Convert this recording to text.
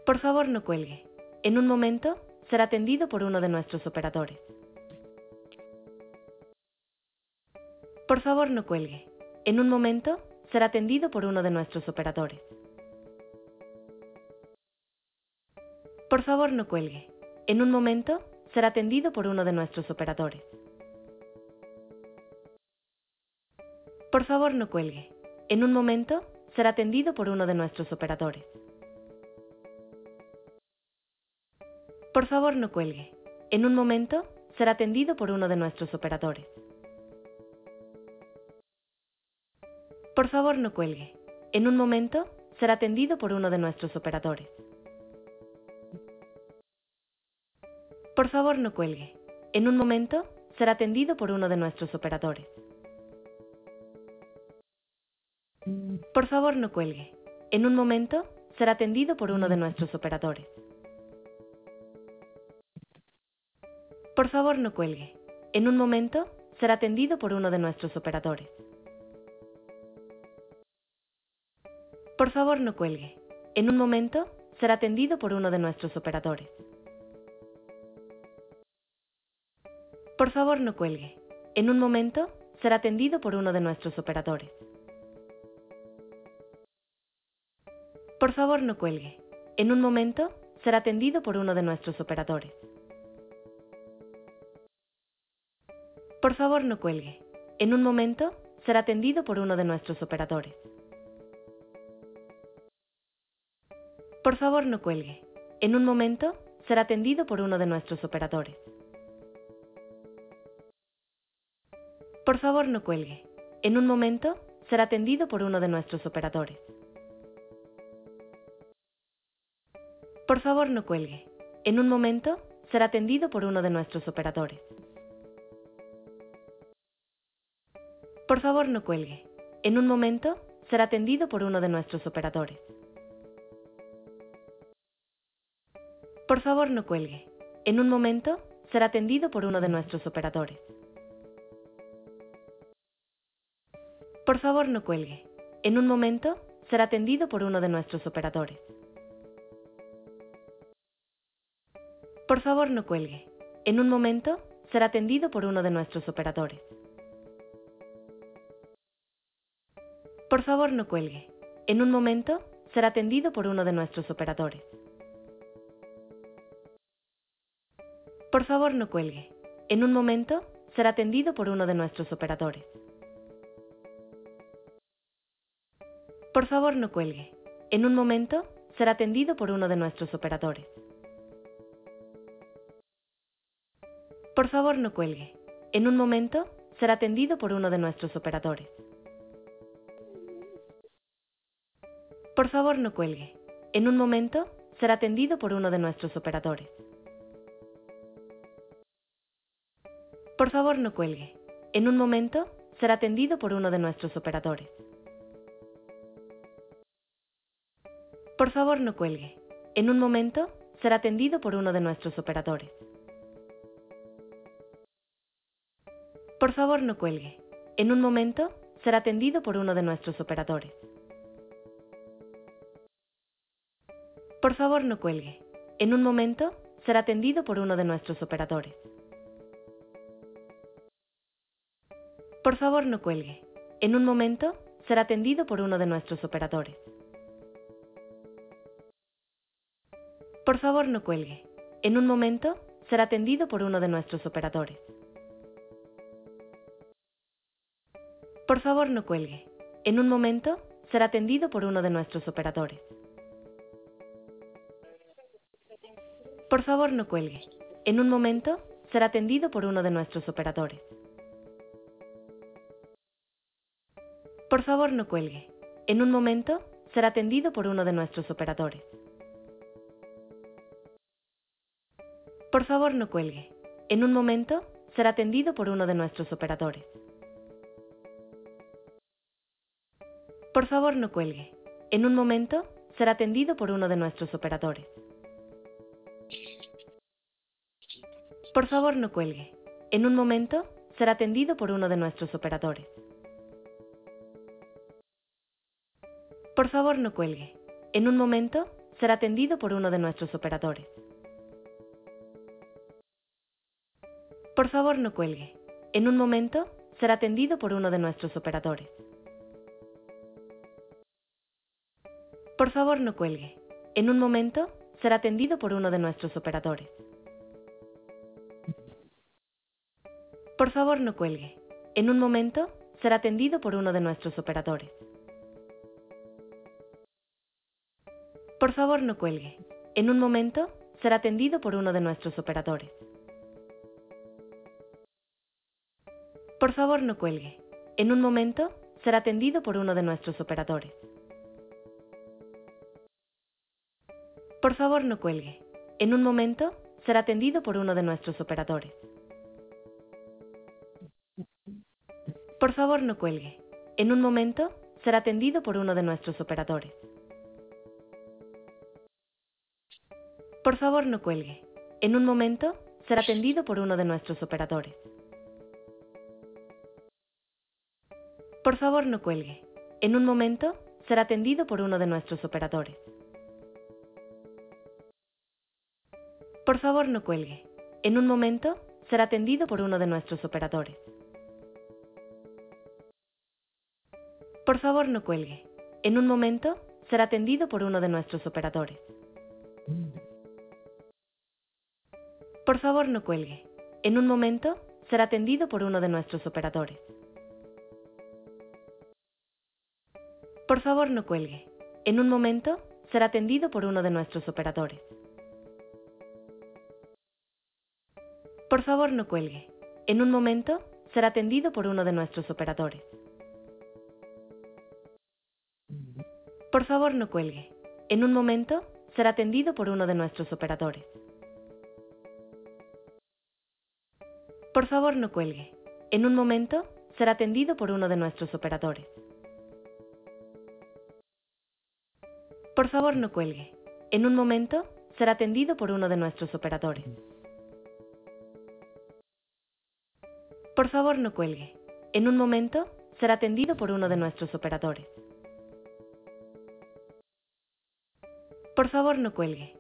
Por favor, no cuelgue. En un momento, será atendido por uno de nuestros operadores. Por favor, no cuelgue. En un momento, será atendido por uno de nuestros operadores. Por favor, no cuelgue. En un momento, será atendido por uno de nuestros operadores. Por favor, no cuelgue. En un momento, será atendido por uno de nuestros operadores. Por favor, no cuelgue. En un momento, será atendido por uno de nuestros operadores. Por favor, no cuelgue. En un momento, será atendido por uno de nuestros operadores. Por favor, no cuelgue. En un momento, será atendido por uno de nuestros operadores. Por favor, no cuelgue. En un momento, será atendido por uno de nuestros operadores. Por favor, no cuelgue. En un momento, será atendido por uno de nuestros operadores. Por favor, no cuelgue. En un momento, será atendido por uno de nuestros operadores. Por favor, no cuelgue. En un momento, será atendido por uno de nuestros operadores. Por favor, no cuelgue. En un momento, será atendido por uno de nuestros operadores. Por favor, no cuelgue. En un momento, será atendido por uno de nuestros operadores. Por favor, no cuelgue. En un momento, será atendido por uno de nuestros operadores. Por favor, no cuelgue. En un momento, será atendido por uno de nuestros operadores. Por favor, no cuelgue. En un momento, será atendido por uno de nuestros operadores. Por favor, no cuelgue. En un momento, será atendido por uno de nuestros operadores. Por favor, no cuelgue. En un momento, será atendido por uno de nuestros operadores. Por favor, no cuelgue. En un momento, será atendido por uno de nuestros operadores. Por favor, no cuelgue. En un momento, será atendido por uno de nuestros operadores. Por favor, no cuelgue. En un momento, será atendido por uno de nuestros operadores. Por favor, no cuelgue. En un momento, será atendido por uno de nuestros operadores. Por favor, no cuelgue. En un momento, será atendido por uno de nuestros operadores. Por favor, no cuelgue. En un momento, será atendido por uno de nuestros operadores. Por favor, no cuelgue. En un momento, será atendido por uno de nuestros operadores. Por favor, no cuelgue. En un momento, será atendido por uno de nuestros operadores. Por favor, no cuelgue. En un momento, será atendido por uno de nuestros operadores. Por favor, no cuelgue. En un momento, será atendido por uno de nuestros operadores. Por favor, no cuelgue. En un momento, será atendido por uno de nuestros operadores. Por favor, no cuelgue. En un momento, será atendido por uno de nuestros operadores. Por favor, no cuelgue. En un momento, será atendido por uno de nuestros operadores. Por favor, no cuelgue. En un momento, será atendido por uno de nuestros operadores. Por favor, no cuelgue. En un momento, será atendido por uno de nuestros operadores. Por favor, no cuelgue. En un momento, será atendido por uno de nuestros operadores. Por favor, no cuelgue. En un momento, será atendido por uno de nuestros operadores. Por favor, no cuelgue. En un momento, será atendido por uno de nuestros operadores. Por favor, no cuelgue. En un momento, será atendido por uno de nuestros operadores. Por favor, no cuelgue. En un momento, será atendido por uno de nuestros operadores. Por favor, no cuelgue. En un momento, será atendido por uno de nuestros operadores. Por favor, no cuelgue. En un momento, será atendido por uno de nuestros operadores. Por favor, no cuelgue. En un momento, será atendido por uno de nuestros operadores. Por favor, no cuelgue. En un momento, será atendido por uno de nuestros operadores. Por favor, no cuelgue. En un momento, será atendido por uno de nuestros operadores. Por favor, no cuelgue. En un momento, será atendido por uno de nuestros operadores. Por favor, no cuelgue. En un momento, será atendido por uno de nuestros operadores. Por favor, no cuelgue. En un momento, será atendido por uno de nuestros operadores. Por favor, no cuelgue. En un momento, será atendido por uno de nuestros operadores. Por favor, no cuelgue. En un momento, será atendido por uno de nuestros operadores. Por favor, no cuelgue. En un momento, será atendido por uno de nuestros operadores. Por favor, no cuelgue. En un momento, será atendido por uno de nuestros operadores. Por favor, no cuelgue. En un momento, será atendido por uno de nuestros operadores. Por favor, no cuelgue. En un momento, será atendido por uno de nuestros operadores. Por favor, no cuelgue. En un momento, será atendido por uno de nuestros operadores. Por favor, no cuelgue. En un momento, será atendido por uno de nuestros operadores. Por favor, no cuelgue. En un momento, será atendido por uno de nuestros operadores. Por favor, no cuelgue. En un momento, será atendido por uno de nuestros operadores. Por favor, no cuelgue.